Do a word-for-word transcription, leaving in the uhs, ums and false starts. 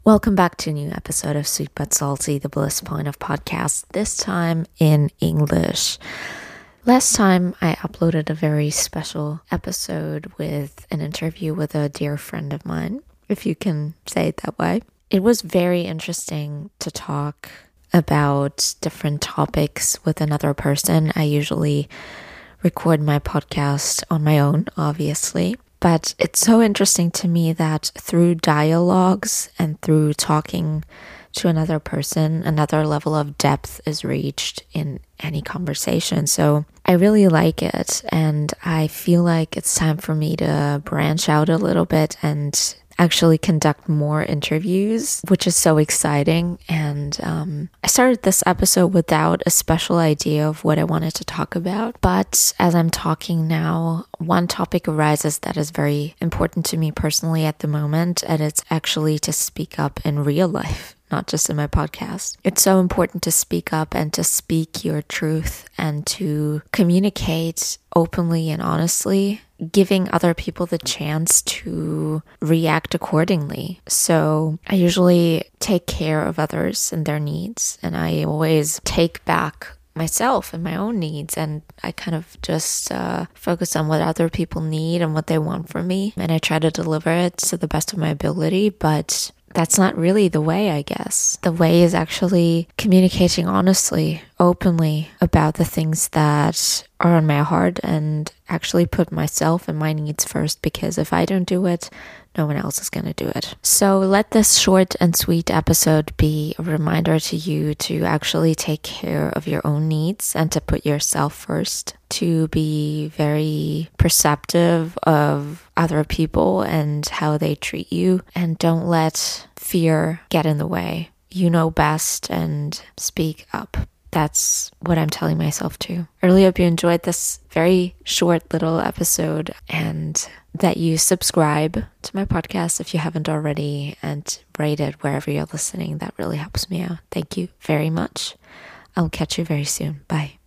Welcome back to a new episode of Sweet But Salty, the Bliss Point of Podcast, this time in English. Last time I uploaded a very special episode with an interview with a dear friend of mine, if you can say it that way. It was very interesting to talk about different topics with another person. I usually record my podcast on my own, obviously. But it's so interesting to me that through dialogues and through talking to another person, another level of depth is reached in any conversation. So I really like it, and I feel like it's time for me to branch out a little bit and actually conduct more interviews, which is so exciting. And um, I started this episode without a special idea of what I wanted to talk about. But as I'm talking now, one topic arises that is very important to me personally at the moment, and it's actually to speak up in real life, not just in my podcast. It's so important to speak up and to speak your truth and to communicate openly and honestly, giving other people the chance to react accordingly. So I usually take care of others and their needs, and I always take back myself and my own needs, and I kind of just uh, focus on what other people need and what they want from me, and I try to deliver it to the best of my ability. But that's not really the way, I guess. The way is actually communicating honestly, openly about the things that are on my heart and actually put myself and my needs first, because if I don't do it, no one else is going to do it. So let this short and sweet episode be a reminder to you to actually take care of your own needs and to put yourself first, to be very perceptive of other people and how they treat you, and don't let fear get in the way. You know best, and speak up. That's what I'm telling myself too. I really hope you enjoyed this very short little episode, and that you subscribe to my podcast if you haven't already, and rate it wherever you're listening. That really helps me out. Thank you very much. I'll catch you very soon. Bye.